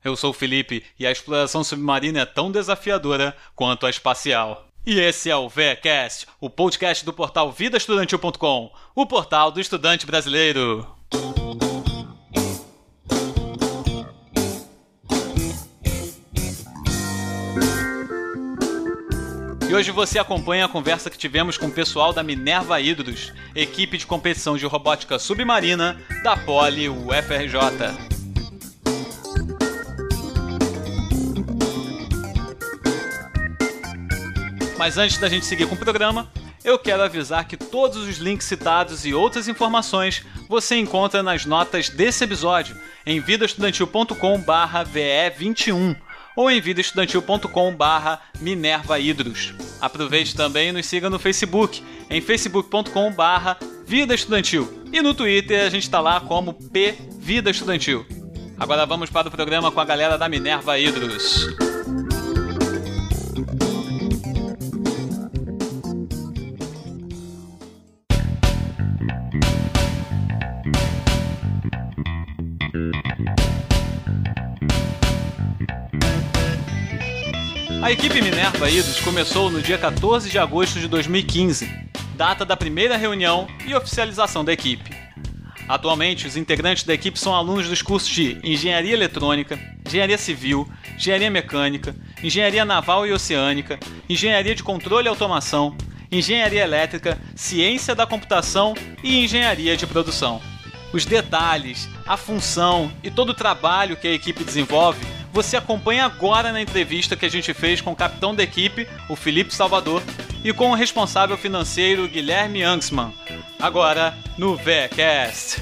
Eu sou o Felipe e a exploração submarina é tão desafiadora quanto a espacial. E esse é o VECast, o podcast do portal vidaestudantil.com, o portal do estudante brasileiro. E hoje você acompanha a conversa que tivemos com o pessoal da Minerva Hydrus, equipe de competição de robótica submarina da Poli UFRJ. Mas antes da gente seguir com o programa, eu quero avisar que todos os links citados e outras informações você encontra nas notas desse episódio em vidaestudantil.com/VE21 ou em vidaestudantil.com/Minerva Hydrus. Aproveite também e nos siga no Facebook, em facebook.com/vidaestudantil, e no Twitter a gente está lá como pvidaestudantil. Agora vamos para o programa com a galera da Minerva Hydrus. A equipe Minerva Hydrus começou no dia 14 de agosto de 2015, data da primeira reunião e oficialização da equipe. Atualmente, os integrantes da equipe são alunos dos cursos de Engenharia Eletrônica, Engenharia Civil, Engenharia Mecânica, Engenharia Naval e Oceânica, Engenharia de Controle e Automação, Engenharia Elétrica, Ciência da Computação e Engenharia de Produção. Os detalhes, a função e todo o trabalho que a equipe desenvolve você acompanha agora na entrevista que a gente fez com o capitão da equipe, o Felipe Salvador, e com o responsável financeiro, Guilherme Angsman. Agora, no VECast.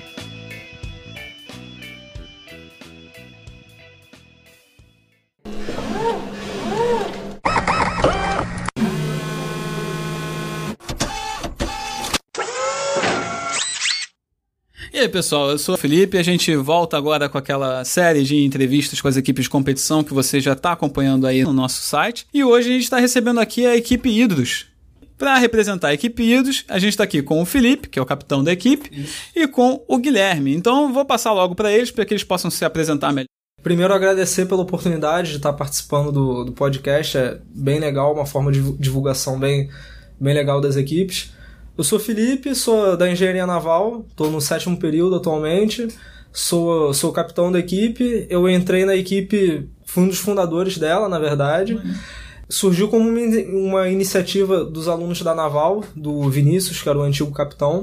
E aí, pessoal, eu sou o Felipe e a gente volta agora com aquela série de entrevistas com as equipes de competição que você já está acompanhando aí no nosso site. E hoje a gente está recebendo aqui a equipe Hydrus. Para representar a equipe Hydrus, a gente está aqui com o Felipe, que é o capitão da equipe, e com o Guilherme. Então, vou passar logo para eles, para que eles possam se apresentar melhor. Primeiro, agradecer pela oportunidade de estar participando do podcast. É bem legal, uma forma de divulgação bem legal das equipes. Eu sou o Felipe, sou da Engenharia Naval, estou no 7º período atualmente, sou o capitão da equipe. Eu entrei na equipe, fui um dos fundadores dela, na verdade. Surgiu como uma iniciativa dos alunos da Naval, do Vinícius, que era o antigo capitão.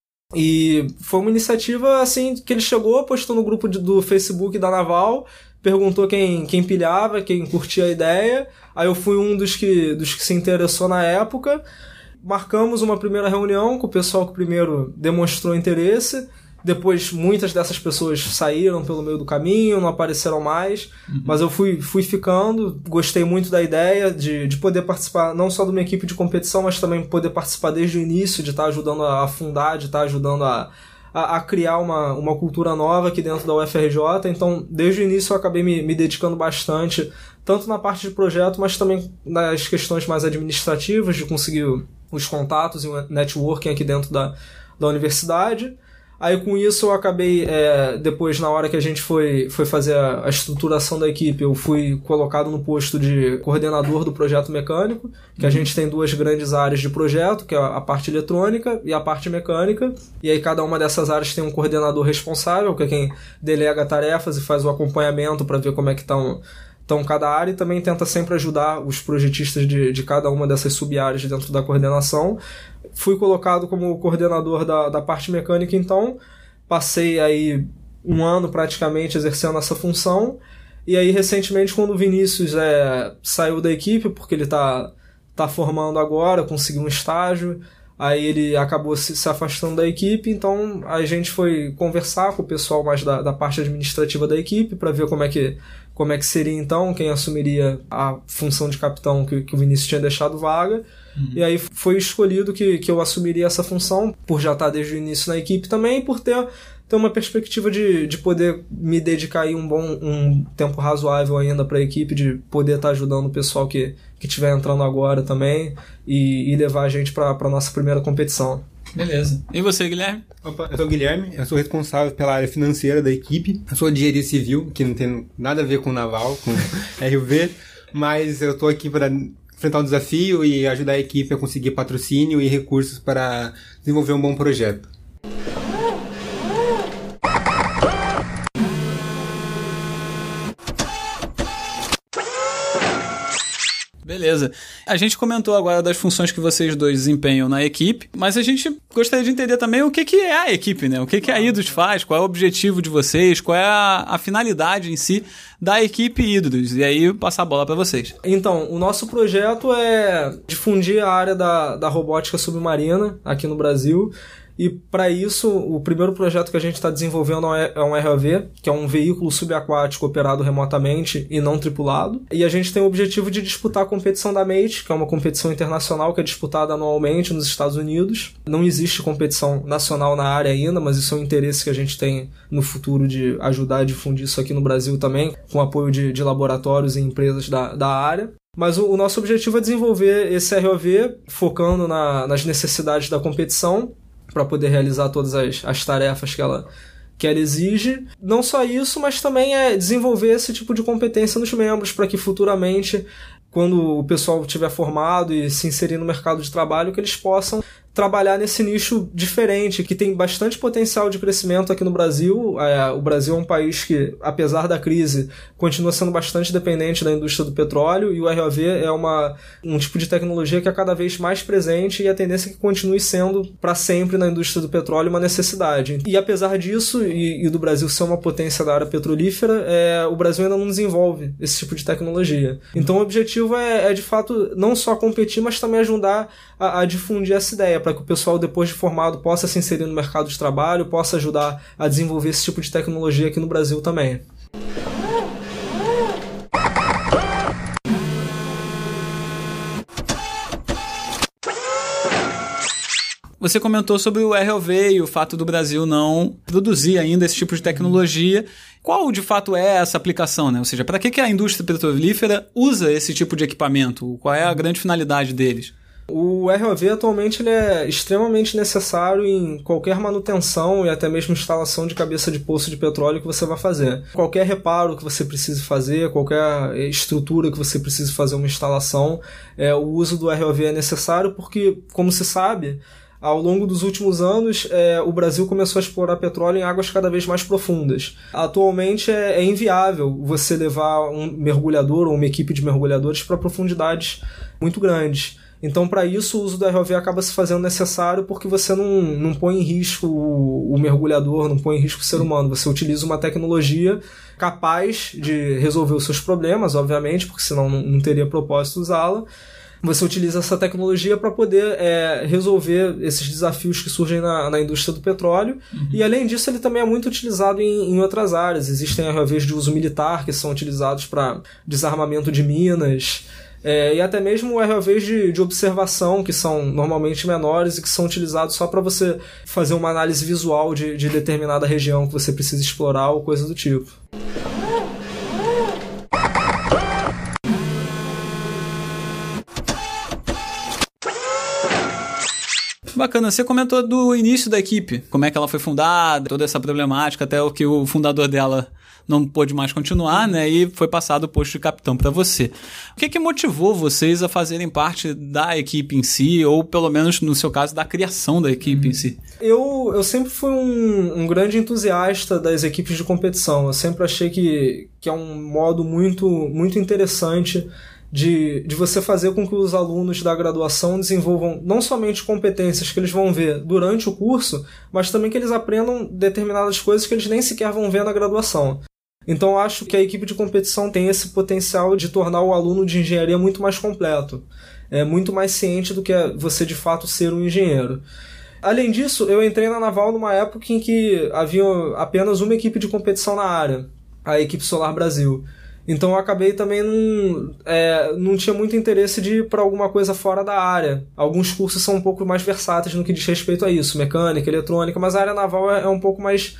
E foi uma iniciativa assim que ele chegou, postou no grupo do Facebook da Naval, perguntou quem pilhava, quem curtia a ideia. Aí eu fui um dos que se interessou na época. Marcamos uma primeira reunião com o pessoal que primeiro demonstrou interesse. Depois muitas dessas pessoas saíram pelo meio do caminho, não apareceram mais. Mas eu fui ficando, gostei muito da ideia de poder participar não só de uma equipe de competição, mas também poder participar desde o início, de estar ajudando a fundar, de estar ajudando a criar uma cultura nova aqui dentro da UFRJ. Então, desde o início eu acabei me dedicando bastante, tanto na parte de projeto, mas também nas questões mais administrativas, de conseguir os contatos e o networking aqui dentro da universidade. Aí com isso eu acabei, depois na hora que a gente foi fazer a estruturação da equipe, eu fui colocado no posto de coordenador do projeto mecânico, que a gente tem duas grandes áreas de projeto, que é a parte eletrônica e a parte mecânica, e aí cada uma dessas áreas tem um coordenador responsável, que é quem delega tarefas e faz o acompanhamento para ver como é que estão cada área, e também tenta sempre ajudar os projetistas de cada uma dessas sub-áreas dentro da coordenação. Fui colocado como coordenador da parte mecânica, então passei aí um ano praticamente exercendo essa função. E aí recentemente, quando o Vinícius saiu da equipe, porque ele tá formando agora, conseguiu um estágio, aí ele acabou se afastando da equipe, então a gente foi conversar com o pessoal mais da parte administrativa da equipe para ver como é que seria então, quem assumiria a função de capitão que o Vinícius tinha deixado vaga. E aí foi escolhido que eu assumiria essa função, por já estar desde o início na equipe também, e por ter uma perspectiva de poder me dedicar aí um tempo razoável ainda para a equipe, de poder estar ajudando o pessoal que estiver entrando agora também, e levar a gente para a nossa primeira competição. Beleza. E você, Guilherme? Opa, eu sou o Guilherme, eu sou responsável pela área financeira da equipe. Eu sou de engenharia civil, que não tem nada a ver com naval, com RUV, mas eu tô aqui para enfrentar o desafio e ajudar a equipe a conseguir patrocínio e recursos para desenvolver um bom projeto. Beleza. A gente comentou agora das funções que vocês dois desempenham na equipe, mas a gente gostaria de entender também o que é a equipe, né? O que a Hidros faz, qual é o objetivo de vocês, qual é a finalidade em si da equipe Hidros. E aí, passar a bola para vocês. Então, o nosso projeto é difundir a área da robótica submarina aqui no Brasil. E para isso, o primeiro projeto que a gente está desenvolvendo é um ROV, que é um veículo subaquático operado remotamente e não tripulado. E a gente tem o objetivo de disputar a competição da Mate, que é uma competição internacional que é disputada anualmente nos Estados Unidos. Não existe competição nacional na área ainda, mas isso é um interesse que a gente tem no futuro de ajudar a difundir isso aqui no Brasil também, com apoio de laboratórios e empresas da área. Mas o nosso objetivo é desenvolver esse ROV focando nas necessidades da competição, para poder realizar todas as tarefas que ela exige. Não só isso, mas também é desenvolver esse tipo de competência nos membros, para que futuramente, quando o pessoal estiver formado e se inserir no mercado de trabalho, que eles possam trabalhar nesse nicho diferente, que tem bastante potencial de crescimento aqui no Brasil. O Brasil é um país que, apesar da crise, continua sendo bastante dependente da indústria do petróleo, e o ROV é um tipo de tecnologia que é cada vez mais presente, e a tendência é que continue sendo para sempre na indústria do petróleo uma necessidade. E apesar disso, e do Brasil ser uma potência da área petrolífera, o Brasil ainda não desenvolve esse tipo de tecnologia. Então o objetivo é de fato, não só competir, mas também ajudar a difundir essa ideia, para que o pessoal, depois de formado, possa se inserir no mercado de trabalho, possa ajudar a desenvolver esse tipo de tecnologia aqui no Brasil também. Você comentou sobre o ROV e o fato do Brasil não produzir ainda esse tipo de tecnologia. Qual, de fato, é essa aplicação, né? Ou seja, para que a indústria petrolífera usa esse tipo de equipamento? Qual é a grande finalidade deles? O ROV atualmente ele é extremamente necessário em qualquer manutenção e até mesmo instalação de cabeça de poço de petróleo que você vai fazer. Qualquer reparo que você precise fazer, qualquer estrutura que você precise fazer uma instalação, o uso do ROV é necessário porque, como se sabe, ao longo dos últimos anos, o Brasil começou a explorar petróleo em águas cada vez mais profundas. Atualmente é inviável você levar um mergulhador ou uma equipe de mergulhadores para profundidades muito grandes. Então, para isso, o uso do ROV acaba se fazendo necessário porque você não põe em risco o mergulhador, não põe em risco o ser humano. Você utiliza uma tecnologia capaz de resolver os seus problemas, obviamente, porque senão não teria propósito usá-la. Você utiliza essa tecnologia para poder resolver esses desafios que surgem na indústria do petróleo. Uhum. E, além disso, ele também é muito utilizado em outras áreas. Existem ROVs de uso militar que são utilizados para desarmamento de minas, e até mesmo ROVs de observação, que são normalmente menores e que são utilizados só para você fazer uma análise visual de determinada região que você precisa explorar ou coisa do tipo. Bacana, você comentou do início da equipe, como é que ela foi fundada, toda essa problemática, até o que o fundador dela não pôde mais continuar, né, e foi passado o posto de capitão para você. O que motivou vocês a fazerem parte da equipe em si, ou pelo menos, no seu caso, da criação da equipe em si? Eu sempre fui um grande entusiasta das equipes de competição. Eu sempre achei que é um modo muito, muito interessante de você fazer com que os alunos da graduação desenvolvam não somente competências que eles vão ver durante o curso, mas também que eles aprendam determinadas coisas que eles nem sequer vão ver na graduação. Então eu acho que a equipe de competição tem esse potencial de tornar o aluno de engenharia muito mais completo, muito mais ciente do que é você de fato ser um engenheiro. Além disso, eu entrei na Naval numa época em que havia apenas uma equipe de competição na área, a equipe Solar Brasil. Então eu acabei também não tinha muito interesse de ir para alguma coisa fora da área. Alguns cursos são um pouco mais versáteis no que diz respeito a isso, mecânica, eletrônica, mas a área naval é um pouco mais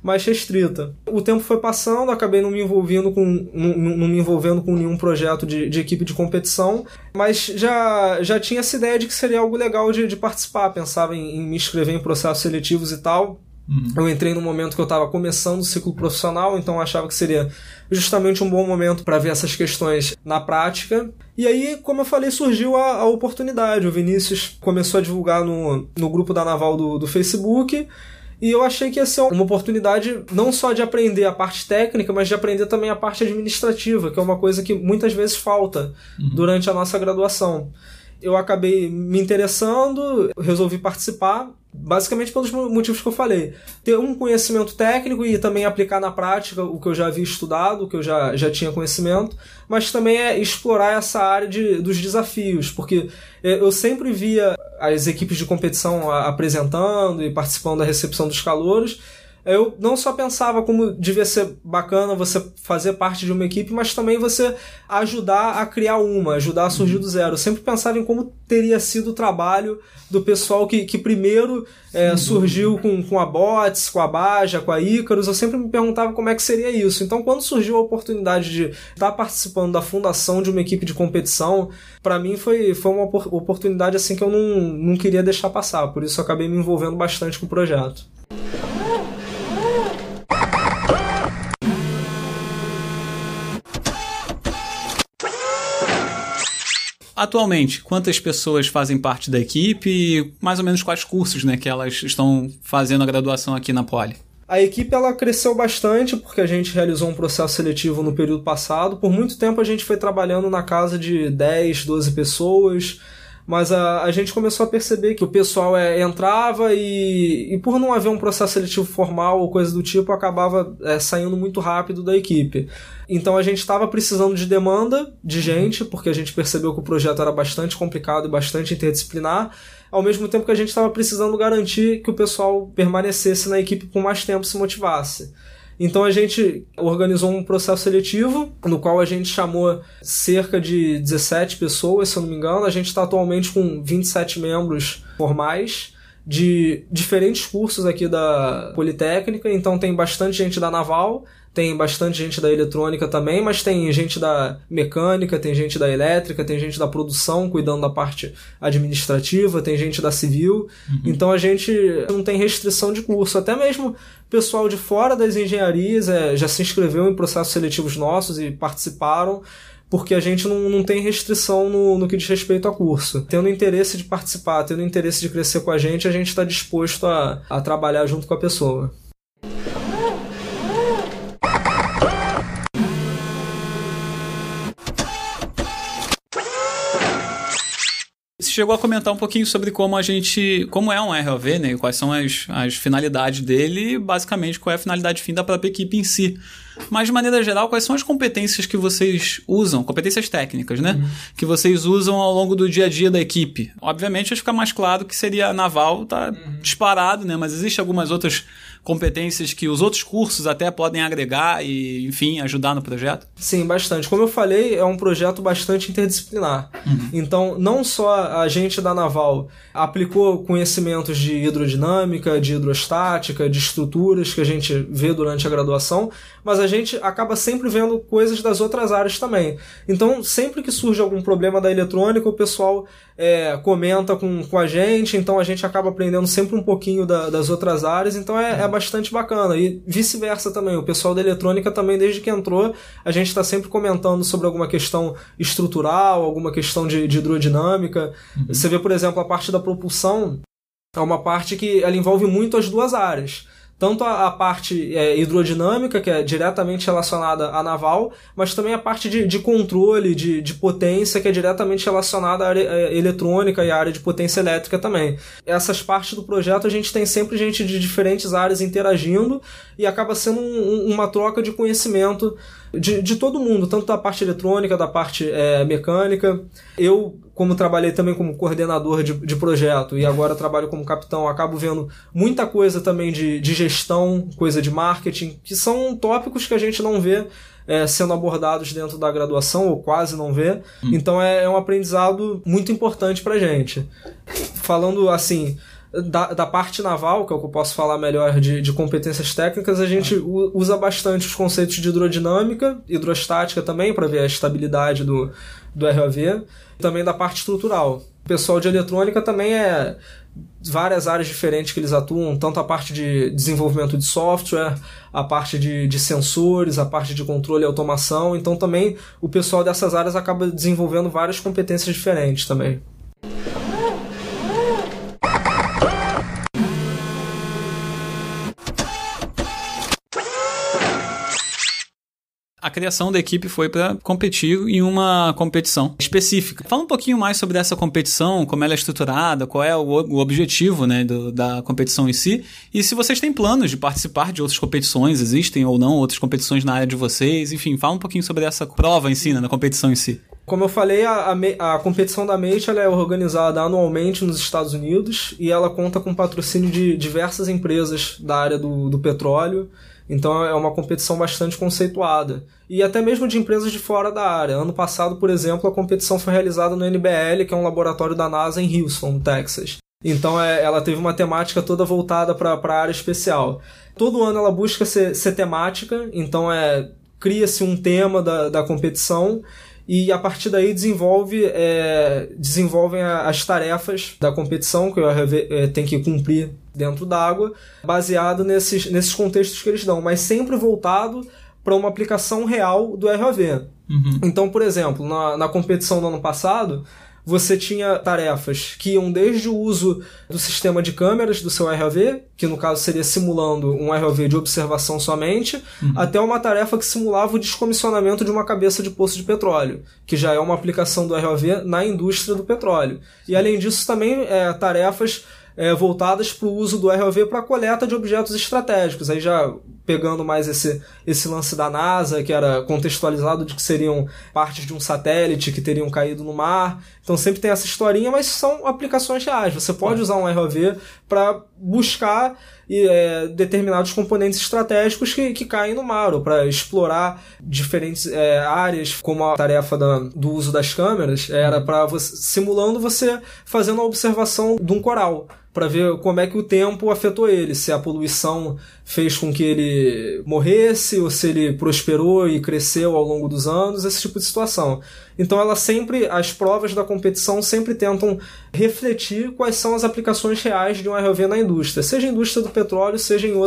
mais restrita. O tempo foi passando, acabei não me envolvendo com nenhum projeto de equipe de competição, mas já tinha essa ideia de que seria algo legal de participar, pensava em me inscrever em processos seletivos e tal. Eu entrei no momento que eu estava começando o ciclo profissional, então eu achava que seria justamente um bom momento para ver essas questões na prática. E aí, como eu falei, surgiu a oportunidade. O Vinícius começou a divulgar no grupo da Naval do Facebook, e eu achei que ia ser uma oportunidade não só de aprender a parte técnica, mas de aprender também a parte administrativa, que é uma coisa que muitas vezes falta durante a nossa graduação. Eu acabei me interessando, resolvi participar, basicamente pelos motivos que eu falei. Ter um conhecimento técnico e também aplicar na prática o que eu já havia estudado, o que eu já tinha conhecimento, mas também é explorar essa área dos desafios, porque eu sempre via as equipes de competição apresentando e participando da recepção dos calouros. Eu não só pensava como devia ser bacana você fazer parte de uma equipe, mas também você ajudar a criar ajudar a surgir do zero. Eu sempre pensava em como teria sido o trabalho do pessoal que primeiro surgiu com a BOTS, com a Baja, com a Icarus. Eu sempre me perguntava como é que seria isso. Então, quando surgiu a oportunidade de estar participando da fundação de uma equipe de competição, para mim foi uma oportunidade assim que eu não queria deixar passar. Por isso eu acabei me envolvendo bastante com o projeto. Atualmente, quantas pessoas fazem parte da equipe e mais ou menos quais cursos, né, que elas estão fazendo a graduação aqui na Poli? A equipe ela cresceu bastante porque a gente realizou um processo seletivo no período passado. Por muito tempo a gente foi trabalhando na casa de 10, 12 pessoas, mas a gente começou a perceber que o pessoal entrava e por não haver um processo seletivo formal ou coisa do tipo, acabava saindo muito rápido da equipe. Então a gente estava precisando de demanda de gente, porque a gente percebeu que o projeto era bastante complicado e bastante interdisciplinar, ao mesmo tempo que a gente estava precisando garantir que o pessoal permanecesse na equipe por mais tempo, se motivasse. Então a gente organizou um processo seletivo, no qual a gente chamou cerca de 17 pessoas, se eu não me engano. A gente está atualmente com 27 membros formais de diferentes cursos aqui da Politécnica. Então tem bastante gente da Naval, tem bastante gente da eletrônica também, mas tem gente da mecânica, tem gente da elétrica, tem gente da produção cuidando da parte administrativa, tem gente da civil. Então a gente não tem restrição de curso. Até mesmo pessoal de fora das engenharias já se inscreveu em processos seletivos nossos e participaram, porque a gente não tem restrição no que diz respeito a curso. Tendo interesse de participar, tendo interesse de crescer com a gente está disposto a trabalhar junto com a pessoa. Você chegou a comentar um pouquinho sobre como é um ROV, né? Quais são as finalidades dele e, basicamente, qual é a finalidade fim da própria equipe em si. Mas, de maneira geral, quais são as competências que vocês usam, competências técnicas, né? Que vocês usam ao longo do dia a dia da equipe? Obviamente, acho que fica mais claro que seria a naval, tá disparado, né? Mas existem algumas outras competências que os outros cursos até podem agregar e, enfim, ajudar no projeto? Sim, bastante. Como eu falei, é um projeto bastante interdisciplinar. Então, não só a gente da Naval aplicou conhecimentos de hidrodinâmica, de hidrostática, de estruturas que a gente vê durante a graduação, mas a gente acaba sempre vendo coisas das outras áreas também. Então, sempre que surge algum problema da eletrônica, o pessoal comenta com a gente, então a gente acaba aprendendo sempre um pouquinho das outras áreas, então é bastante bacana. E vice-versa também, o pessoal da eletrônica também, desde que entrou, a gente está sempre comentando sobre alguma questão estrutural, alguma questão de hidrodinâmica. Você vê, por exemplo, a parte da propulsão, é uma parte que ela envolve muito as duas áreas. Tanto a parte hidrodinâmica, que é diretamente relacionada à naval, mas também a parte de controle, de potência, que é diretamente relacionada à área eletrônica e à área de potência elétrica também. Essas partes do projeto a gente tem sempre gente de diferentes áreas interagindo e acaba sendo uma troca de conhecimento de todo mundo, tanto da parte eletrônica, da parte mecânica. Eu, como trabalhei também como coordenador de projeto e agora trabalho como capitão, acabo vendo muita coisa também de gestão, coisa de marketing, que são tópicos que a gente não vê sendo abordados dentro da graduação, ou quase não vê. Então é um aprendizado muito importante pra gente. Falando assim, Da parte naval, que é o que eu posso falar melhor de competências técnicas, a gente usa bastante os conceitos de hidrodinâmica, hidrostática também, para ver a estabilidade do ROV, e também da parte estrutural. O pessoal de eletrônica também várias áreas diferentes que eles atuam, tanto a parte de desenvolvimento de software, a parte de sensores, a parte de controle e automação. Então também o pessoal dessas áreas acaba desenvolvendo várias competências diferentes também. A criação da equipe foi para competir em uma competição específica. Fala um pouquinho mais sobre essa competição, como ela é estruturada, qual é o objetivo, né, da competição em si, e se vocês têm planos de participar de outras competições, existem ou não outras competições na área de vocês, enfim, fala um pouquinho sobre essa prova em si, né, na competição em si. Como eu falei, a competição da MATE ela é organizada anualmente nos Estados Unidos e ela conta com patrocínio de diversas empresas da área do petróleo. Então é uma competição bastante conceituada. E até mesmo de empresas de fora da área. Ano passado, por exemplo, a competição foi realizada no NBL, que é um laboratório da NASA em Houston, no Texas. Então ela teve uma temática toda voltada para a área especial. Todo ano ela busca ser temática, então cria-se um tema da competição e a partir daí desenvolvem as tarefas da competição que o ROV tem que cumprir dentro d'água, baseado nesses contextos que eles dão, mas sempre voltado para uma aplicação real do ROV. Uhum. Então, por exemplo, na competição do ano passado, você tinha tarefas que iam desde o uso do sistema de câmeras do seu ROV, que no caso seria simulando um ROV de observação somente, até uma tarefa que simulava o descomissionamento de uma cabeça de poço de petróleo, que já é uma aplicação do ROV na indústria do petróleo. E além disso também tarefas voltadas para o uso do ROV para a coleta de objetos estratégicos. Aí já pegando mais esse lance da NASA, que era contextualizado de que seriam partes de um satélite que teriam caído no mar. Então sempre tem essa historinha, mas são aplicações reais. Você pode usar um ROV para buscar determinados componentes estratégicos que caem no mar, ou para explorar diferentes áreas, como a tarefa do uso das câmeras, era para simulando você fazendo a observação de um coral, para ver como é que o tempo afetou ele, se a poluição fez com que ele morresse, ou se ele prosperou e cresceu ao longo dos anos, esse tipo de situação. Então as provas da competição sempre tentam refletir quais são as aplicações reais de um ROV na indústria, seja a indústria do petróleo, seja em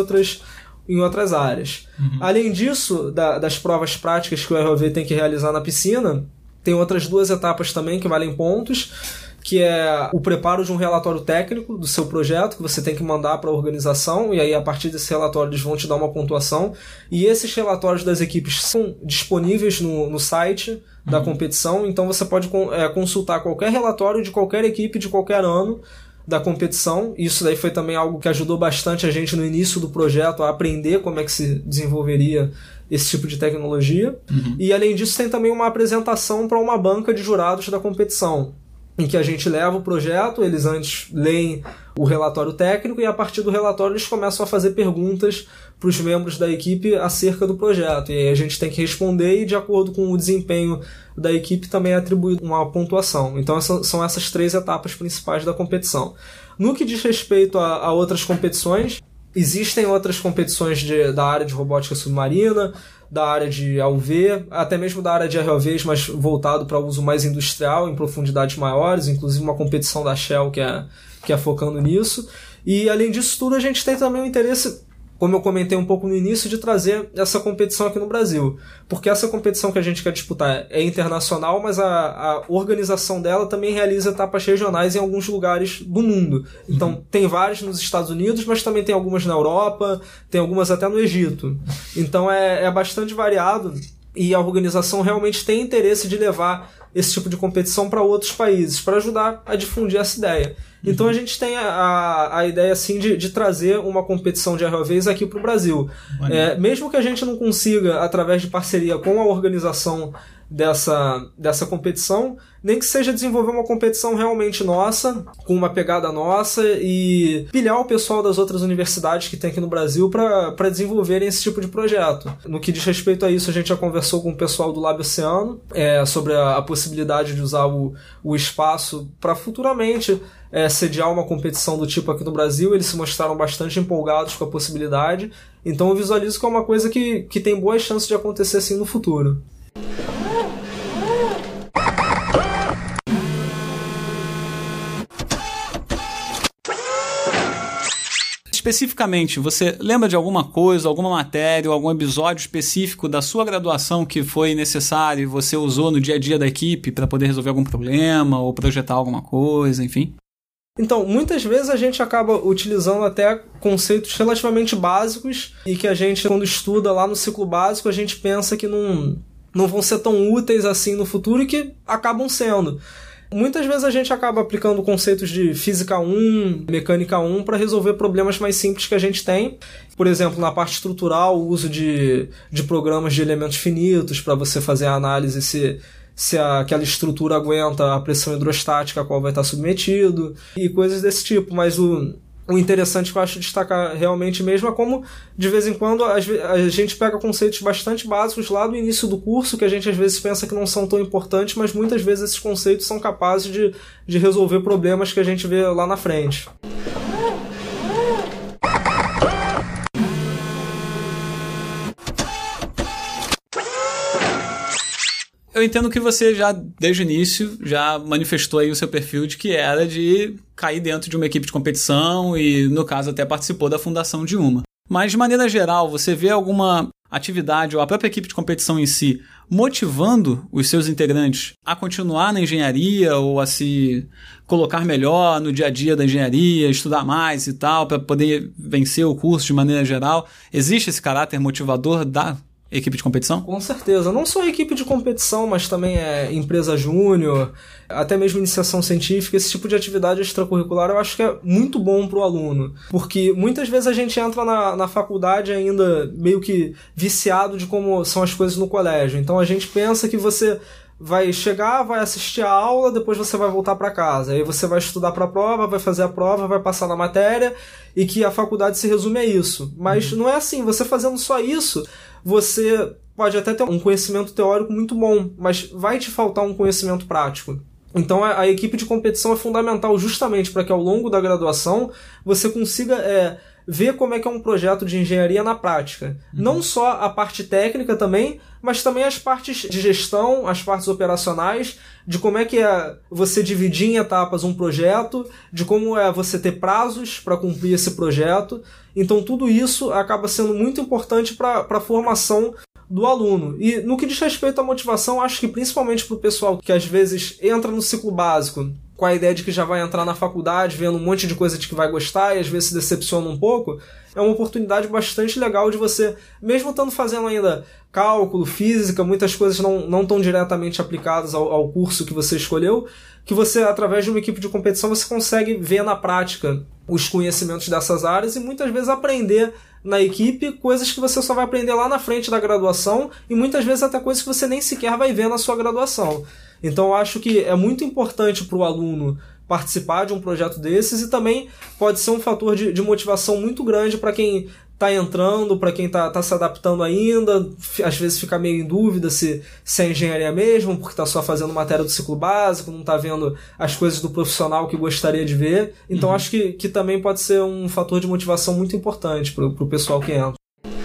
outras áreas. Uhum. Além disso, das provas práticas que o ROV tem que realizar na piscina, tem outras 2 etapas também que valem pontos, que é o preparo de um relatório técnico do seu projeto, que você tem que mandar para a organização, e aí a partir desse relatório eles vão te dar uma pontuação, e esses relatórios das equipes são disponíveis no site da competição, então você pode consultar qualquer relatório de qualquer equipe de qualquer ano da competição. Isso daí foi também algo que ajudou bastante a gente no início do projeto a aprender como é que se desenvolveria esse tipo de tecnologia. Uhum. E além disso tem também uma apresentação para uma banca de jurados da competição, em que a gente leva o projeto, eles antes leem o relatório técnico e a partir do relatório eles começam a fazer perguntas para os membros da equipe acerca do projeto. E aí a gente tem que responder e, de acordo com o desempenho da equipe, também é atribuído uma pontuação. Então são essas 3 etapas principais da competição. No que diz respeito a outras competições, existem outras competições da área de robótica submarina, da área de AUV, até mesmo da área de ROVs, mas voltado para uso mais industrial, em profundidades maiores, inclusive uma competição da Shell que é focando nisso. E além disso tudo, a gente tem também o interesse, como eu comentei um pouco no início, de trazer essa competição aqui no Brasil. Porque essa competição que a gente quer disputar é internacional, mas a organização dela também realiza etapas regionais em alguns lugares do mundo. Então, tem várias nos Estados Unidos, mas também tem algumas na Europa, tem algumas até no Egito. Então, é bastante variado e a organização realmente tem interesse de levar esse tipo de competição para outros países, para ajudar a difundir essa ideia. Então a gente tem a ideia assim, de trazer uma competição de ROVs aqui para o Brasil. Mesmo que a gente não consiga, através de parceria com a organização dessa competição, nem que seja desenvolver uma competição realmente nossa, com uma pegada nossa, e pilhar o pessoal das outras universidades que tem aqui no Brasil para desenvolverem esse tipo de projeto. No que diz respeito a isso, a gente já conversou com o pessoal do Lab Oceano sobre a possibilidade de usar o espaço para futuramente sediar uma competição do tipo aqui no Brasil, eles se mostraram bastante empolgados com a possibilidade, então eu visualizo que é uma coisa que tem boas chances de acontecer assim no futuro. Especificamente, você lembra de alguma coisa, alguma matéria, algum episódio específico da sua graduação que foi necessário e você usou no dia a dia da equipe para poder resolver algum problema ou projetar alguma coisa, enfim? Então, muitas vezes a gente acaba utilizando até conceitos relativamente básicos e que a gente, quando estuda lá no ciclo básico, a gente pensa que não vão ser tão úteis assim no futuro e que acabam sendo. Muitas vezes a gente acaba aplicando conceitos de física 1, mecânica 1 para resolver problemas mais simples que a gente tem. Por exemplo, na parte estrutural, o uso de programas de elementos finitos para você fazer a análise se aquela estrutura aguenta a pressão hidrostática a qual vai estar submetido e coisas desse tipo. Mas o interessante que eu acho destacar realmente mesmo é como, de vez em quando, a gente pega conceitos bastante básicos lá do início do curso, que a gente às vezes pensa que não são tão importantes, mas muitas vezes esses conceitos são capazes de resolver problemas que a gente vê lá na frente. Eu entendo que você já, desde o início, já manifestou aí o seu perfil de que era de cair dentro de uma equipe de competição e, no caso, até participou da fundação de uma. Mas, de maneira geral, você vê alguma atividade ou a própria equipe de competição em si motivando os seus integrantes a continuar na engenharia ou a se colocar melhor no dia a dia da engenharia, estudar mais e tal, para poder vencer o curso de maneira geral? Existe esse caráter motivador da equipe de competição? Com certeza. Não só a equipe de competição, mas também empresa júnior, até mesmo iniciação científica, esse tipo de atividade extracurricular eu acho que é muito bom para o aluno. Porque muitas vezes a gente entra na faculdade ainda meio que viciado de como são as coisas no colégio. Então a gente pensa que você vai chegar, vai assistir a aula, depois você vai voltar para casa. Aí você vai estudar para a prova, vai fazer a prova, vai passar na matéria e que a faculdade se resume a isso. Mas não é assim. Você fazendo só isso, você pode até ter um conhecimento teórico muito bom, mas vai te faltar um conhecimento prático. Então a equipe de competição é fundamental justamente para que ao longo da graduação você consiga ver como é que é um projeto de engenharia na prática. Não só a parte técnica também, mas também as partes de gestão, as partes operacionais, de como é que é você dividir em etapas um projeto, de como é você ter prazos para cumprir esse projeto. Então tudo isso acaba sendo muito importante para a formação do aluno. E no que diz respeito à motivação, acho que principalmente para o pessoal que às vezes entra no ciclo básico com a ideia de que já vai entrar na faculdade vendo um monte de coisa de que vai gostar e às vezes se decepciona um pouco, é uma oportunidade bastante legal de você, mesmo estando fazendo ainda cálculo, física, muitas coisas não estão diretamente aplicadas ao curso que você escolheu, que você, através de uma equipe de competição, você consegue ver na prática os conhecimentos dessas áreas e muitas vezes aprender na equipe coisas que você só vai aprender lá na frente da graduação e muitas vezes até coisas que você nem sequer vai ver na sua graduação. Então eu acho que é muito importante para o aluno participar de um projeto desses e também pode ser um fator de motivação muito grande para quem está entrando, para quem está se adaptando ainda, às vezes fica meio em dúvida se é engenharia mesmo, porque está só fazendo matéria do ciclo básico, não está vendo as coisas do profissional que gostaria de ver. Então acho que também pode ser um fator de motivação muito importante para o pessoal que entra.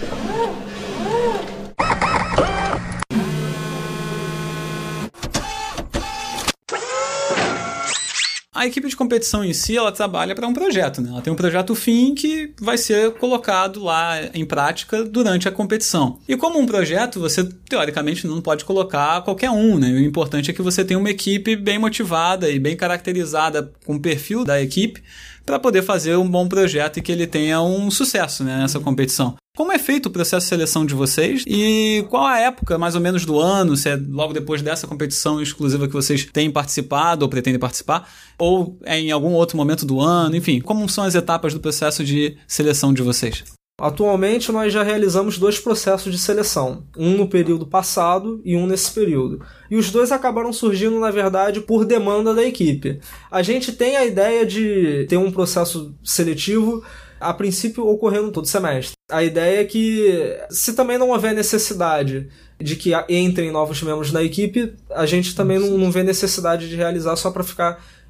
A equipe de competição em si, ela trabalha para um projeto, né? Ela tem um projeto fim que vai ser colocado lá em prática durante a competição. E como um projeto, você, teoricamente, não pode colocar qualquer um, né? O importante é que você tenha uma equipe bem motivada e bem caracterizada com o perfil da equipe para poder fazer um bom projeto e que ele tenha um sucesso, né, nessa competição. Como é feito o processo de seleção de vocês e qual a época, mais ou menos, do ano, se é logo depois dessa competição exclusiva que vocês têm participado ou pretendem participar, ou é em algum outro momento do ano, enfim, como são as etapas do processo de seleção de vocês? Atualmente nós já realizamos 2 processos de seleção, um no período passado e um nesse período. E os 2 acabaram surgindo, na verdade, por demanda da equipe. A gente tem a ideia de ter um processo seletivo, a princípio, ocorrendo todo semestre. A ideia é que, se também não houver necessidade de que entrem novos membros da equipe, a gente também não vê necessidade de realizar só para ficar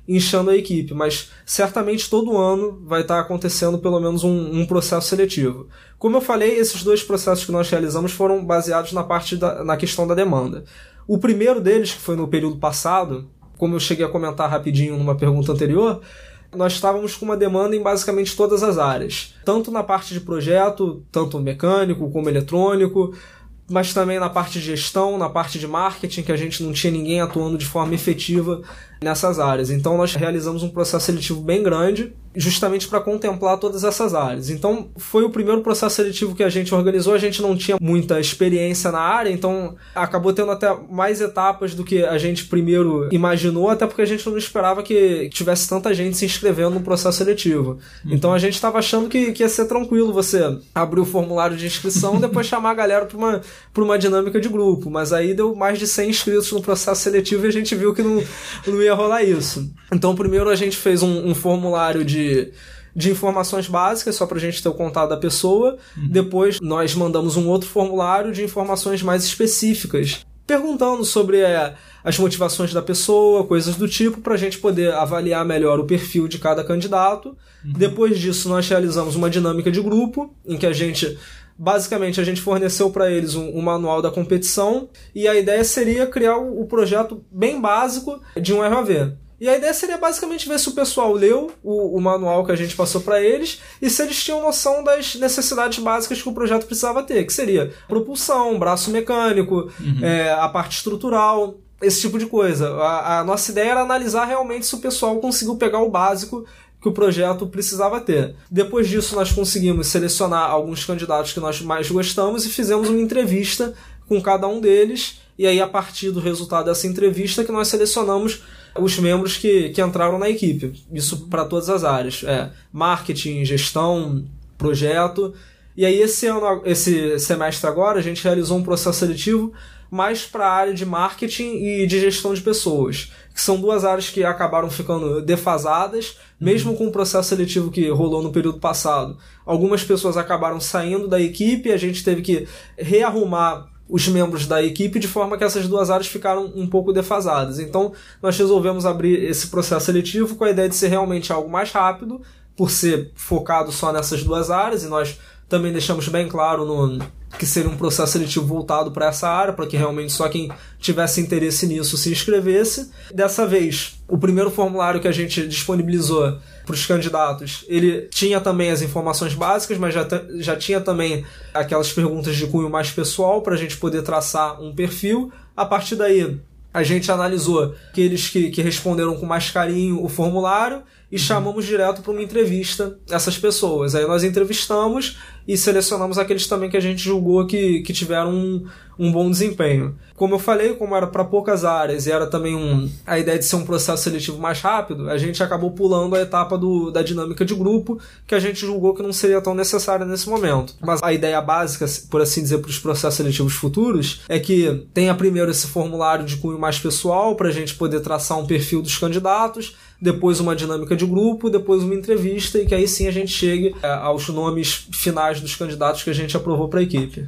inchando a equipe, mas certamente todo ano vai estar acontecendo pelo menos um processo seletivo. Como eu falei, esses 2 processos que nós realizamos foram baseados na questão da demanda. O primeiro deles, que foi no período passado, como eu cheguei a comentar rapidinho numa pergunta anterior, nós estávamos com uma demanda em basicamente todas as áreas, tanto na parte de projeto, tanto mecânico como eletrônico, mas também na parte de gestão, na parte de marketing, que a gente não tinha ninguém atuando de forma efetiva nessas áreas. Então nós realizamos um processo seletivo bem grande, justamente para contemplar todas essas áreas. Então foi o primeiro processo seletivo que a gente organizou, a gente não tinha muita experiência na área, então acabou tendo até mais etapas do que a gente primeiro imaginou, até porque a gente não esperava que tivesse tanta gente se inscrevendo no processo seletivo. Então a gente estava achando que ia ser tranquilo você abrir o formulário de inscrição e depois chamar a galera para uma dinâmica de grupo, mas aí deu mais de 100 inscritos no processo seletivo e a gente viu que não ia rolar isso. Então primeiro a gente fez um formulário de informações básicas, só pra gente ter o contato da pessoa. Depois nós mandamos um outro formulário de informações mais específicas, perguntando sobre as motivações da pessoa, coisas do tipo, pra gente poder avaliar melhor o perfil de cada candidato. Depois disso nós realizamos uma dinâmica de grupo, em que basicamente a gente forneceu para eles um manual da competição, e a ideia seria criar o projeto bem básico de um ROV. E a ideia seria basicamente ver se o pessoal leu o manual que a gente passou para eles e se eles tinham noção das necessidades básicas que o projeto precisava ter, que seria propulsão, braço mecânico, a parte estrutural, esse tipo de coisa. A nossa ideia era analisar realmente se o pessoal conseguiu pegar o básico que o projeto precisava ter. Depois disso, nós conseguimos selecionar alguns candidatos que nós mais gostamos e fizemos uma entrevista com cada um deles, e aí a partir do resultado dessa entrevista que nós selecionamos os membros que entraram na equipe. Isso para todas as áreas. Marketing, gestão, projeto. E aí esse semestre agora, a gente realizou um processo seletivo mais para a área de marketing e de gestão de pessoas, que são 2 áreas que acabaram ficando defasadas, mesmo com o processo seletivo que rolou no período passado. Algumas pessoas acabaram saindo da equipe e a gente teve que rearrumar os membros da equipe de forma que essas 2 áreas ficaram um pouco defasadas. Então nós resolvemos abrir esse processo seletivo com a ideia de ser realmente algo mais rápido, por ser focado só nessas 2 áreas, e nós também deixamos bem claro que seria um processo seletivo voltado para essa área, para que realmente só quem tivesse interesse nisso se inscrevesse. Dessa vez, o primeiro formulário que a gente disponibilizou para os candidatos, ele tinha também as informações básicas, mas já tinha também aquelas perguntas de cunho mais pessoal para a gente poder traçar um perfil. A partir daí, a gente analisou aqueles que responderam com mais carinho o formulário e chamamos direto para uma entrevista essas pessoas. Aí nós entrevistamos e selecionamos aqueles também que a gente julgou que tiveram um bom desempenho. Como eu falei, como era para poucas áreas e era também a ideia de ser um processo seletivo mais rápido, a gente acabou pulando a etapa da dinâmica de grupo, que a gente julgou que não seria tão necessária nesse momento. Mas a ideia básica, por assim dizer, para os processos seletivos futuros, é que tenha primeiro esse formulário de cunho mais pessoal, para a gente poder traçar um perfil dos candidatos, depois uma dinâmica de grupo, depois uma entrevista, e que aí sim a gente chegue aos nomes finais dos candidatos que a gente aprovou para a equipe.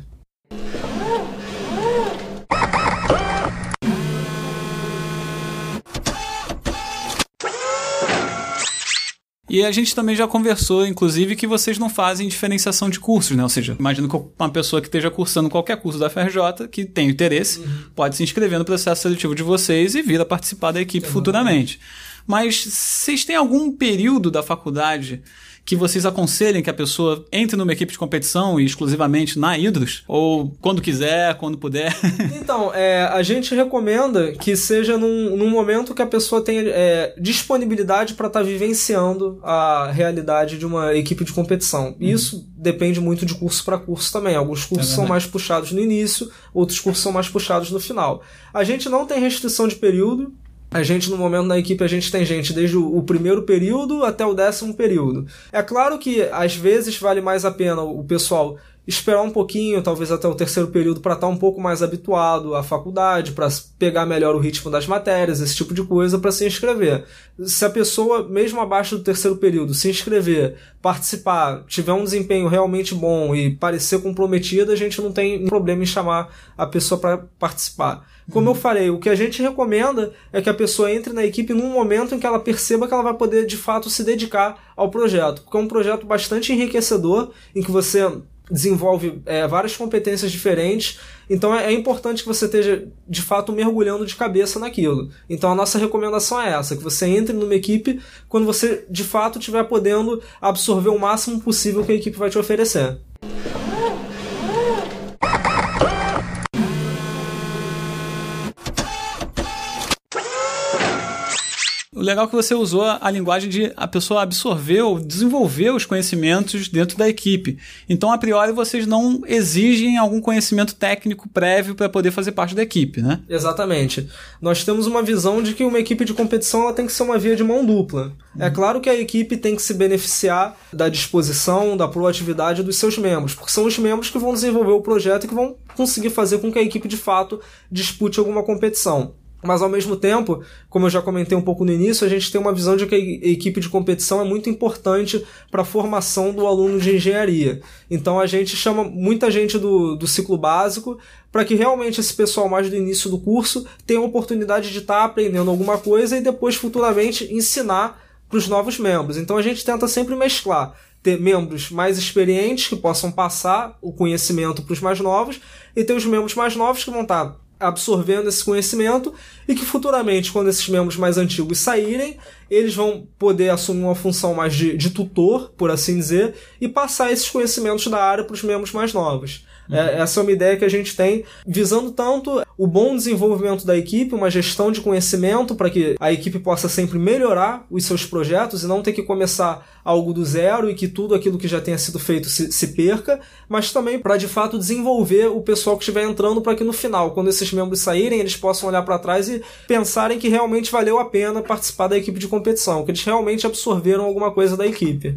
E a gente também já conversou, inclusive, que vocês não fazem diferenciação de cursos, né? Ou seja, imagino que uma pessoa que esteja cursando qualquer curso da FRJ, que tem interesse, pode se inscrever no processo seletivo de vocês e vir a participar da equipe futuramente. Mas vocês têm algum período da faculdade que vocês aconselhem que a pessoa entre numa equipe de competição e exclusivamente na Hydros? Ou quando quiser, quando puder? Então, a gente recomenda que seja num momento que a pessoa tenha disponibilidade para estar vivenciando a realidade de uma equipe de competição. Isso depende muito de curso para curso também. Alguns cursos são mais puxados no início, outros cursos são mais puxados no final. A gente não tem restrição de período. A gente, no momento, na equipe, a gente tem gente desde o primeiro período até o 10º período. É claro que, às vezes, vale mais a pena o pessoal esperar um pouquinho, talvez até o terceiro período, para estar um pouco mais habituado à faculdade, para pegar melhor o ritmo das matérias, esse tipo de coisa, para se inscrever. Se a pessoa, mesmo abaixo do terceiro período, se inscrever, participar, tiver um desempenho realmente bom e parecer comprometida, a gente não tem problema em chamar a pessoa para participar. Como eu falei, o que a gente recomenda é que a pessoa entre na equipe num momento em que ela perceba que ela vai poder, de fato, se dedicar ao projeto, porque é um projeto bastante enriquecedor, em que você desenvolve várias competências diferentes, então é importante que você esteja, de fato, mergulhando de cabeça naquilo. Então a nossa recomendação é essa, que você entre numa equipe quando você, de fato, estiver podendo absorver o máximo possível que a equipe vai te oferecer. O legal é que você usou a linguagem de a pessoa absorver ou desenvolver os conhecimentos dentro da equipe. Então, a priori, vocês não exigem algum conhecimento técnico prévio para poder fazer parte da equipe, né? Exatamente. Nós temos uma visão de que uma equipe de competição ela tem que ser uma via de mão dupla. É claro que a equipe tem que se beneficiar da disposição, da proatividade dos seus membros, porque são os membros que vão desenvolver o projeto e que vão conseguir fazer com que a equipe, de fato, dispute alguma competição. Mas, ao mesmo tempo, como eu já comentei um pouco no início, a gente tem uma visão de que a equipe de competição é muito importante para a formação do aluno de engenharia. Então, a gente chama muita gente do ciclo básico para que realmente esse pessoal mais do início do curso tenha a oportunidade de estar aprendendo alguma coisa e depois, futuramente, ensinar para os novos membros. Então, a gente tenta sempre mesclar, ter membros mais experientes que possam passar o conhecimento para os mais novos e ter os membros mais novos que vão estar absorvendo esse conhecimento e que futuramente, quando esses membros mais antigos saírem, eles vão poder assumir uma função mais de tutor, por assim dizer, e passar esses conhecimentos da área para os membros mais novos. Essa é uma ideia que a gente tem, visando tanto o bom desenvolvimento da equipe, uma gestão de conhecimento para que a equipe possa sempre melhorar os seus projetos e não ter que começar algo do zero e que tudo aquilo que já tenha sido feito se perca, mas também para, de fato, desenvolver o pessoal que estiver entrando para que no final, quando esses membros saírem, eles possam olhar para trás e pensarem que realmente valeu a pena participar da equipe de competição, que eles realmente absorveram alguma coisa da equipe.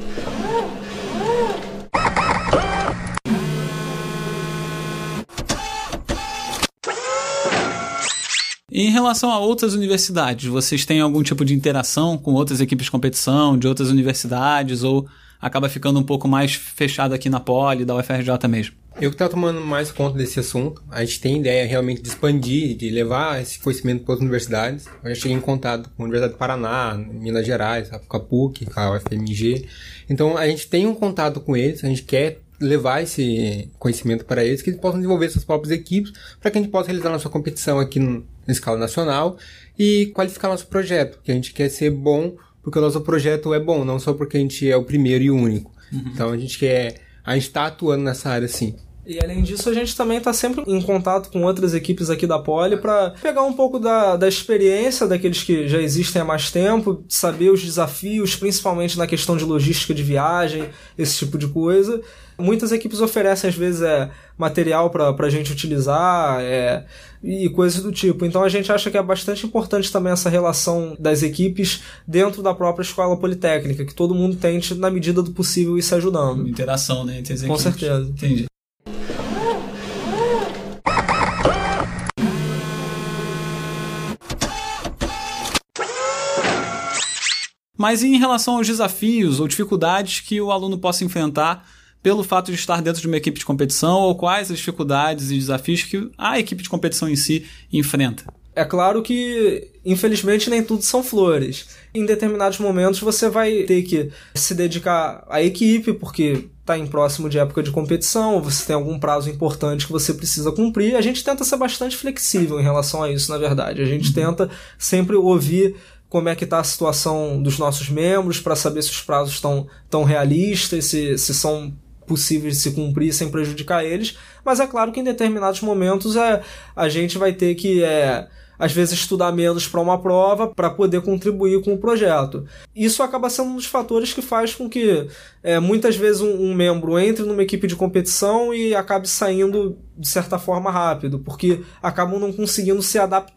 Em relação a outras universidades, vocês têm algum tipo de interação com outras equipes de competição de outras universidades ou acaba ficando um pouco mais fechado aqui na Poli, da UFRJ mesmo? Eu que estou tomando mais conta desse assunto. A gente tem ideia realmente de expandir, de levar esse conhecimento para outras universidades. Eu já cheguei em contato com a Universidade do Paraná, Minas Gerais, com a PUC, com a UFMG. Então a gente tem um contato com eles, a gente quer levar esse conhecimento para eles, que eles possam desenvolver suas próprias equipes, para que a gente possa realizar nossa competição aqui na escala nacional e qualificar nosso projeto, porque a gente quer ser bom, porque o nosso projeto é bom, não só porque a gente é o primeiro e único. Então a gente está atuando nessa área sim. E além disso, a gente também está sempre em contato com outras equipes aqui da Poli para pegar um pouco da experiência daqueles que já existem há mais tempo, saber os desafios, principalmente na questão de logística de viagem, esse tipo de coisa. Muitas equipes oferecem, às vezes, material para a gente utilizar e coisas do tipo. Então a gente acha que é bastante importante também essa relação das equipes dentro da própria escola politécnica, que todo mundo tente, na medida do possível, ir se ajudando. Interação, né, entre as equipes. Com certeza. Entendi. Mas e em relação aos desafios ou dificuldades que o aluno possa enfrentar pelo fato de estar dentro de uma equipe de competição, ou quais as dificuldades e desafios que a equipe de competição em si enfrenta? É claro que, infelizmente, nem tudo são flores. Em determinados momentos você vai ter que se dedicar à equipe, porque está em próximo de época de competição, ou você tem algum prazo importante que você precisa cumprir. A gente tenta ser bastante flexível em relação a isso, na verdade. A gente tenta sempre ouvir como é que está a situação dos nossos membros, para saber se os prazos estão realistas, se são possíveis de se cumprir sem prejudicar eles, mas é claro que em determinados momentos a gente vai ter que, às vezes, estudar menos para uma prova para poder contribuir com o projeto. Isso acaba sendo um dos fatores que faz com que muitas vezes um membro entre numa equipe de competição e acabe saindo de certa forma rápido, porque acabam não conseguindo se adaptar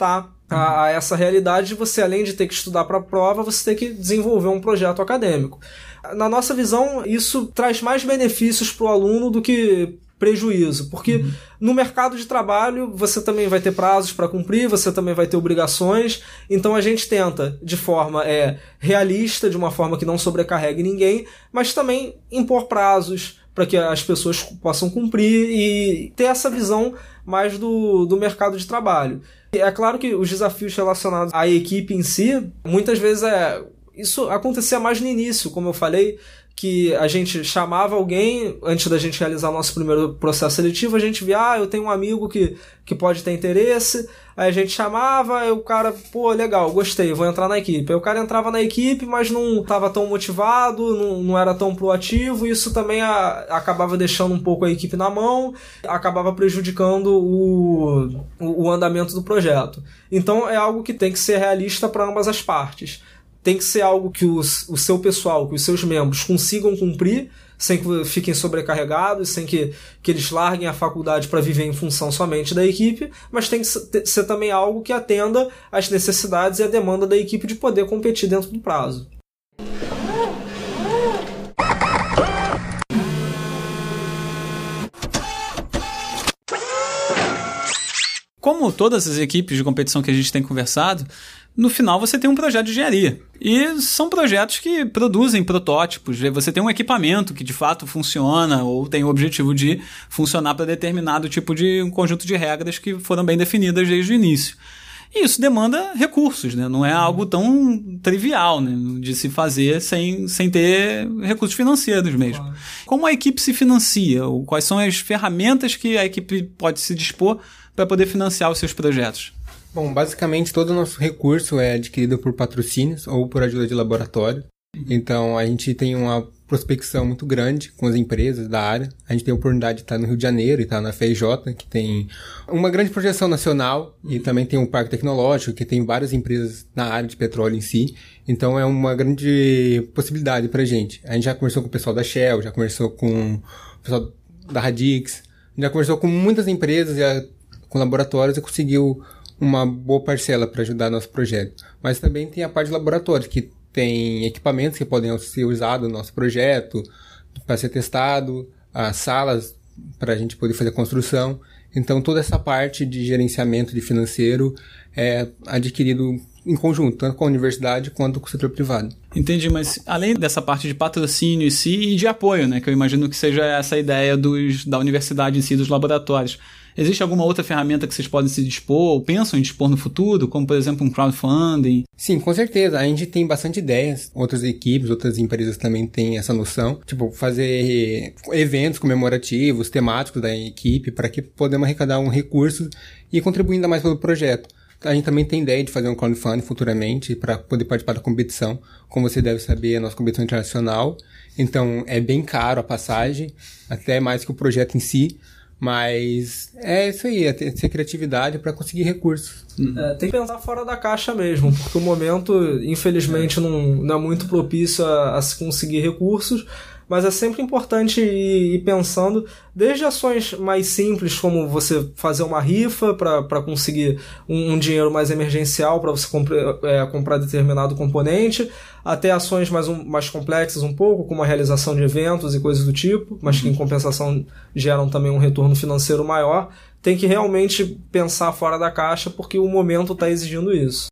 a essa realidade, você além de ter que estudar para a prova, você tem que desenvolver um projeto acadêmico. Na nossa visão, isso traz mais benefícios para o aluno do que prejuízo, porque no mercado de trabalho você também vai ter prazos para cumprir, você também vai ter obrigações, então a gente tenta de forma realista, de uma forma que não sobrecarregue ninguém, mas também impor prazos para que as pessoas possam cumprir e ter essa visão mais do mercado de trabalho. É claro que os desafios relacionados à equipe em si, muitas vezes isso acontecia mais no início, como eu falei, que a gente chamava alguém, antes da gente realizar o nosso primeiro processo seletivo, a gente via, eu tenho um amigo que pode ter interesse, aí a gente chamava, aí o cara, pô, legal, gostei, vou entrar na equipe. Aí o cara entrava na equipe, mas não estava tão motivado, não era tão proativo, e isso também acabava deixando um pouco a equipe na mão, acabava prejudicando o andamento do projeto. Então é algo que tem que ser realista para ambas as partes. Tem que ser algo que o seu pessoal, que os seus membros consigam cumprir, sem que fiquem sobrecarregados, sem que eles larguem a faculdade para viver em função somente da equipe, mas tem que ser também algo que atenda às necessidades e à demanda da equipe de poder competir dentro do prazo. Como todas as equipes de competição que a gente tem conversado, no final você tem um projeto de engenharia. E são projetos que produzem protótipos. Você tem um equipamento que de fato funciona ou tem o objetivo de funcionar para determinado tipo de um conjunto de regras que foram bem definidas desde o início. E isso demanda recursos, né? Não é algo tão trivial, né, de se fazer sem ter recursos financeiros mesmo. Claro. Como a equipe se financia? Ou quais são as ferramentas que a equipe pode se dispor para poder financiar os seus projetos? Bom, basicamente todo o nosso recurso é adquirido por patrocínios ou por ajuda de laboratório. Então a gente tem uma prospecção muito grande com as empresas da área. A gente tem a oportunidade de estar no Rio de Janeiro e estar na FRJ, que tem uma grande projeção nacional, e também tem um parque tecnológico, que tem várias empresas na área de petróleo em si. Então é uma grande possibilidade pra gente. A gente já conversou com o pessoal da Shell, já conversou com o pessoal da Radix, já conversou com muitas empresas, já com laboratórios, e conseguiu uma boa parcela para ajudar nosso projeto. Mas também tem a parte de laboratórios, que tem equipamentos que podem ser usados no nosso projeto, para ser testado, as salas para a gente poder fazer a construção. Então toda essa parte de gerenciamento de financeiro é adquirido em conjunto, tanto com a universidade quanto com o setor privado. Entendi, mas além dessa parte de patrocínio em si e de apoio, né, que eu imagino que seja essa ideia da universidade em si, dos laboratórios, existe alguma outra ferramenta que vocês podem se dispor ou pensam em dispor no futuro, como por exemplo um crowdfunding? Sim, com certeza. A gente tem bastante ideias. Outras equipes, outras empresas também têm essa noção. Tipo, fazer eventos comemorativos, temáticos da equipe, para que podemos arrecadar um recurso e contribuir ainda mais pelo projeto. A gente também tem ideia de fazer um crowdfunding futuramente para poder participar da competição. Como você deve saber, é a nossa competição internacional. Então, é bem caro a passagem, até mais que o projeto em si. Mas é isso aí, é ter criatividade para conseguir recursos. Tem que pensar fora da caixa mesmo, porque o momento, infelizmente, não é muito propício a se conseguir recursos, mas é sempre importante ir pensando, desde ações mais simples, como você fazer uma rifa para conseguir um dinheiro mais emergencial para você comprar determinado componente, até ações mais complexas um pouco, como a realização de eventos e coisas do tipo, mas que em compensação geram também um retorno financeiro maior. Tem que realmente pensar fora da caixa, porque o momento está exigindo isso.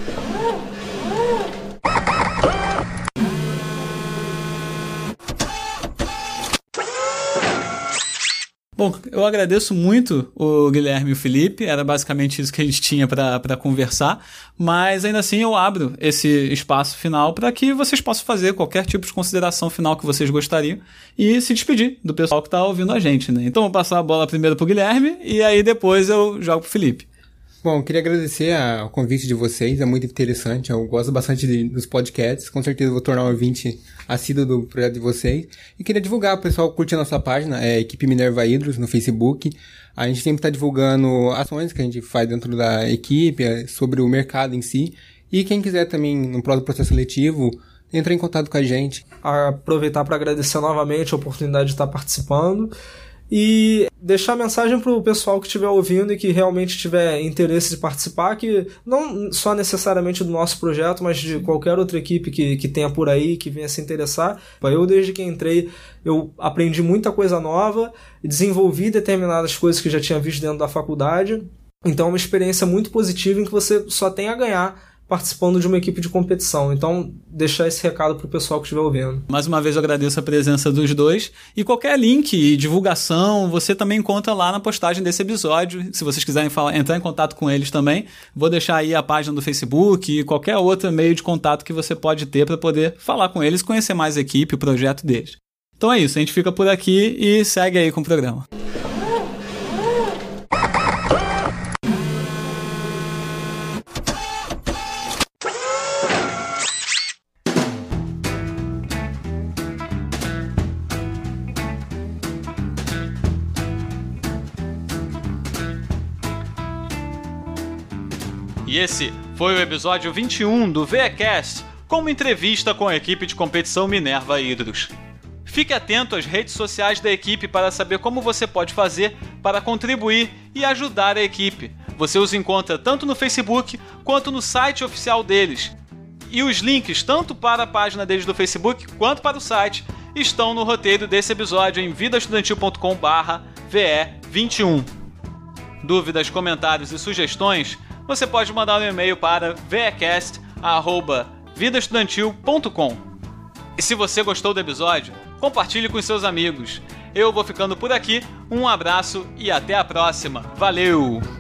Bom, eu agradeço muito o Guilherme e o Felipe, era basicamente isso que a gente tinha para conversar, mas ainda assim eu abro esse espaço final para que vocês possam fazer qualquer tipo de consideração final que vocês gostariam e se despedir do pessoal que está ouvindo a gente, né? Então eu vou passar a bola primeiro para o Guilherme e aí depois eu jogo para o Felipe. Bom, queria agradecer o convite de vocês, é muito interessante, eu gosto bastante dos podcasts, com certeza vou tornar um ouvinte assíduo do projeto de vocês, e queria divulgar, o pessoal curte a nossa página, Equipe Minerva Hidros, no Facebook, a gente sempre está divulgando ações que a gente faz dentro da equipe, sobre o mercado em si, e quem quiser também, no próximo processo seletivo, entra em contato com a gente. Aproveitar para agradecer novamente a oportunidade de estar participando, E deixar a mensagem pro pessoal que estiver ouvindo e que realmente tiver interesse de participar, que não só necessariamente do nosso projeto, mas de qualquer outra equipe que tenha por aí, que venha se interessar. Eu, desde que entrei, eu aprendi muita coisa nova, desenvolvi determinadas coisas que já tinha visto dentro da faculdade. Então é uma experiência muito positiva em que você só tem a ganhar participando de uma equipe de competição. Então, deixar esse recado pro pessoal que estiver ouvindo. Mais uma vez eu agradeço a presença dos dois. E qualquer link e divulgação, você também encontra lá na postagem desse episódio. Se vocês quiserem entrar em contato com eles também, vou deixar aí a página do Facebook e qualquer outro meio de contato que você pode ter para poder falar com eles, conhecer mais a equipe, o projeto deles. Então é isso, a gente fica por aqui e segue aí com o programa. E esse foi o episódio 21 do VEcast, com uma entrevista com a equipe de competição Minerva Hydrus. Fique atento às redes sociais da equipe para saber como você pode fazer para contribuir e ajudar a equipe. Você os encontra tanto no Facebook quanto no site oficial deles. E os links tanto para a página deles do Facebook quanto para o site estão no roteiro desse episódio em vidaestudantil.com/VE21. Dúvidas, comentários e sugestões, você pode mandar um e-mail para vecast@vidaestudantil.com. E se você gostou do episódio, compartilhe com seus amigos. Eu vou ficando por aqui, um abraço e até a próxima. Valeu!